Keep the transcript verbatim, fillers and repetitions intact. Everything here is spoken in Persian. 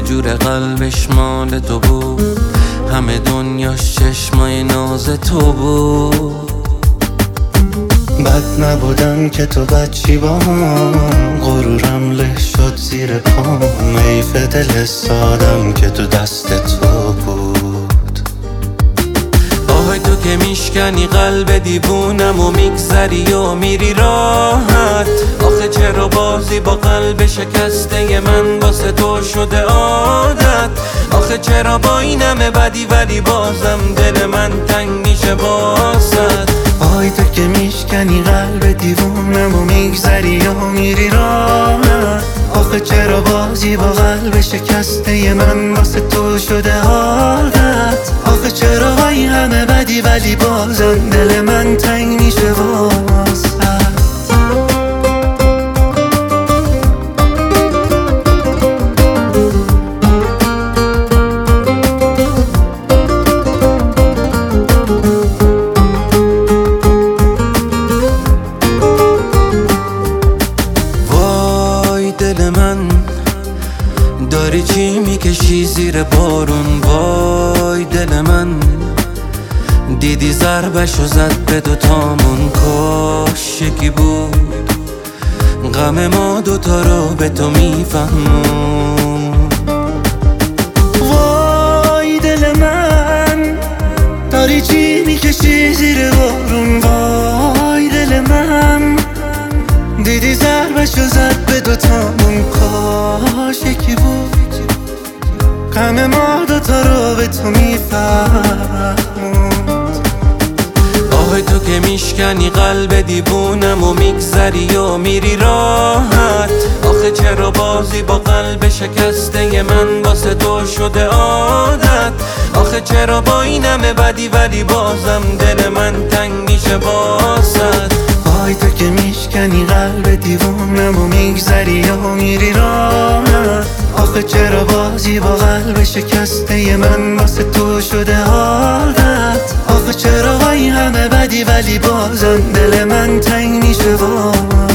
جور قلبش مال تو بود، همه دنیاش چشمای ناز تو بود. بد نبودم که تو بچی با هم، غرورم له شد زیر پام. حیف دل سادم که تو دست تو بود. آهای تو که میشکنی قلب دیوونم و میگذری و میری راحت. آخه چرا بازی با قلب شکسته من واسه تو شده عادت. آخه چرا با این همه بدی ولی بازم دل من تنگ میشه واسد. آهای تو که میشکنی قلب دیوونم و میگذری و میری راحت. آخه چرا بازی با قلب شکسته من واسه تو شده عادت. آخه چرا با این همه بدی ولی بازم دل من تنگ میشه واسد. دل من داری چی میکشی زیر بارون. وای دل من دیدی ضربشو زد به دوتامون. کاش یکی بود غم ما دوتا رو به تو میفهمون. وای دل من داری چی میکشی زیر بارون. وای دل من دیدی ضربشو زد به دوتامون. کاش یکی بود غم ما دوتا رو به تو میفهموند. آهای تو که میشکنی قلب دیوونم و میگذری و میری راحت. آخه چرا بازی با قلب شکسته من واسه تو شده عادت. آخه چرا با این همه بدی ولی بازم دل من تنگ میشه واسد. آهای تو که میشکنی قلب دیوونم و میگذری و میری راحت. آخه چرا بازی با قلب شکسته من واسه تو شده عادت. آخه چرا با این همه بدی ولی بازم دل من تنگ میشه واسد.